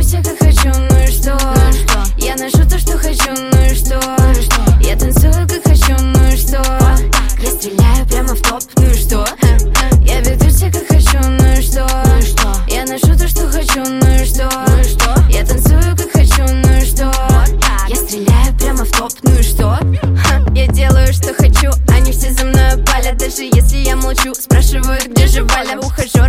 себя как хочу, ну и что? Я ношу то, что хочу, ну и что? Я танцую как хочу, ну и что? Я стреляю прямо в топ, ну и что? Я веду себя как хочу, ну и что? Я ношу то, что хочу, ну и что? Я танцую как хочу, ну и что? Я стреляю прямо в топ, ну и что? Я делаю, что хочу, они все за мной палят. Даже если я молчу, спрашивают, где же Валя. Ухажер